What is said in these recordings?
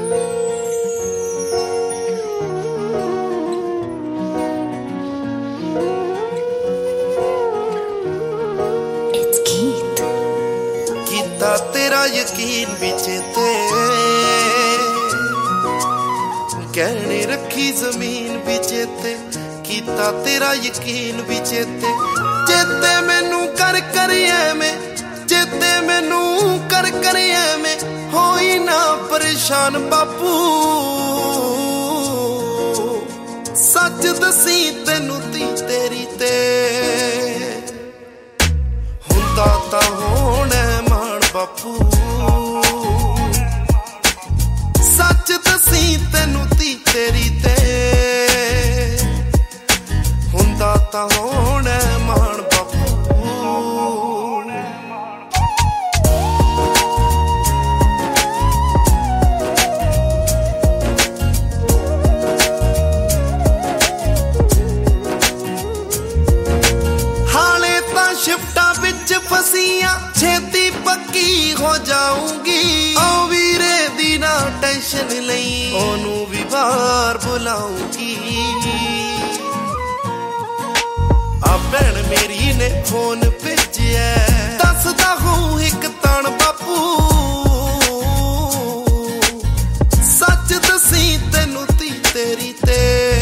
तेरा यकीन भी चेते कहने रखी जमीन भी चेते कीता तेरा यकीन भी चेते चेते मैनू कर में चेते मैनू कर में होई ना परेशान बापू सच दसी तेनू ती तेरी ते हुंदा तां होना बापू सच दसी तेनू ती तेरी ते हुंदा तां होना मान बापू हाले तां शिफ्टा विच फसियां छेती पक्की हो जाऊंगी ओ वीरे दी ना टेंशन लई ओनू भी बाहर बुलाऊंगी आ भैन मेरी ने फोन भेजिया दसदा हूं एक तान बापू सच दसी तेनू ती तेरी ते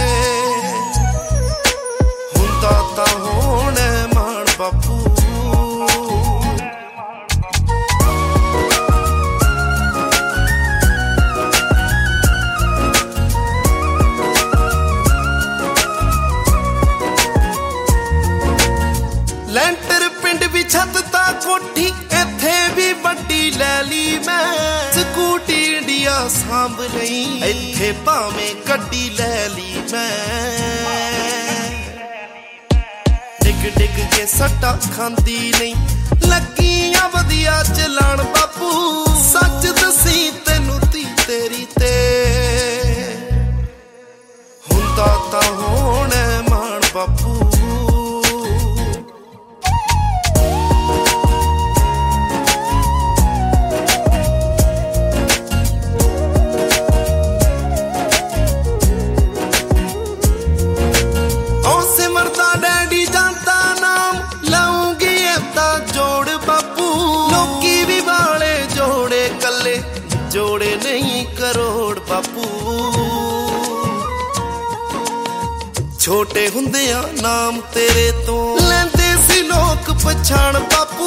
हुंदा तां होना मान बापू ਲੈਂਟਰ ਪਿੰਡ ਵੀ ਛੱਤ ਤਾਂ ਕੋਠੀ ਇੱਥੇ ਵੀ ਵੱਡੀ ਲੈ ਲਈ ਮੈਂ ਸਕੂਟੀ ਇੰਡੀਆ ਸਾਂਭ ਲਈ ਇੱਥੇ ਭਾਵੇਂ ਗੱਡੀ ਲੈ ਲਈ ਮੈਂ ਡਿੱਗ ਡਿੱਗ ਕੇ ਸੱਟਾਂ ਖਾਂਦੀ ਨਹੀਂ ਲੱਗੀਆਂ ਵਧੀਆ ਚਲਾਣ ਬਾਪੂ ਸੱਚ ਦਸੀ ਤੈਨੂੰ ਤੀ ਤੇਰੀ ਤੇ ਹੁੰਦਾ ਤਾਂ ਹੋਣਾ ਮਾਣ ਬਾਪੂ जोड़े नहीं करोड़ बापू छोटे हुंदिया नाम तेरे तो लेंदे सी लोक पछाण बापू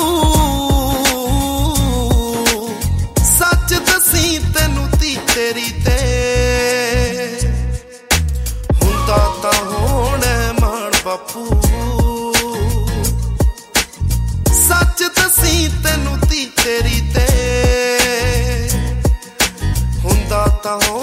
सच दसी तेनू ती तेरी ते हुंदा तां होना मान बापू सच दसी तेनू ती तेरी ते हुंदा तां